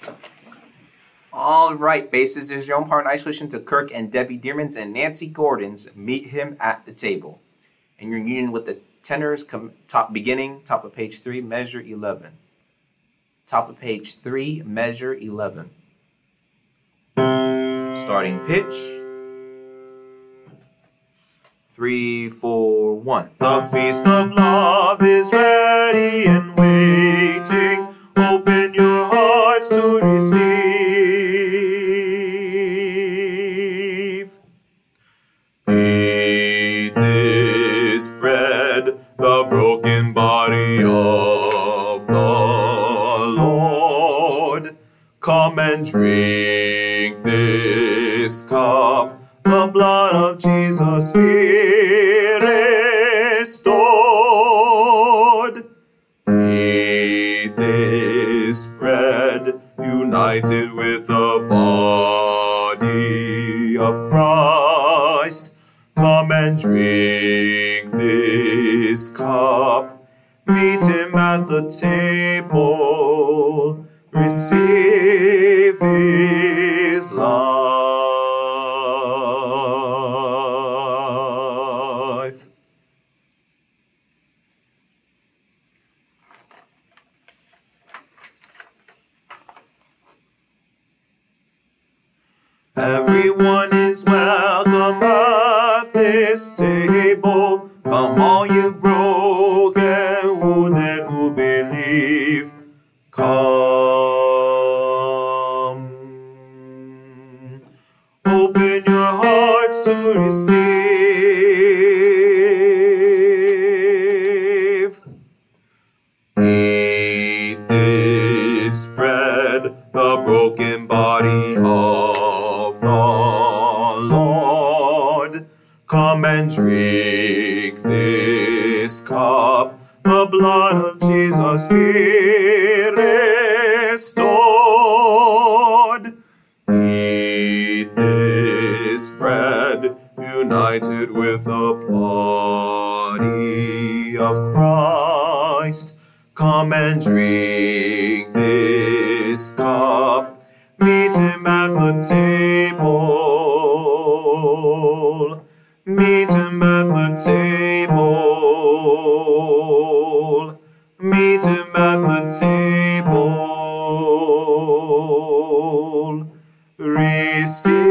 All right, bases. This is your own part nice wishing to Kirk and Debbie Dearman's and Nancy Gordon's Meet Him at the Table. And your union with the tenors, top of page 3, measure 11. Top of page 3, measure 11. Starting pitch. 3, 4, 1. The feast of love is ready and waiting. Open your hearts to receive. Eat this bread, the broken body of the Lord. Come and drink this cup, the blood of Jesus be restored. Eat this bread, united with the body of Christ. Come and drink this cup, meet him at the table, receive his life. Everyone is welcome at this table. Come all you broken, wounded who believe. Come. Open your hearts to receive. Eat this bread, the broken body of the Lord. Come and drink this cup, the blood of Jesus be restored. Eat this bread, united with the body of Christ. Come and drink this cup, meet him at the table. Meet him at the table. Meet him at the table. Receive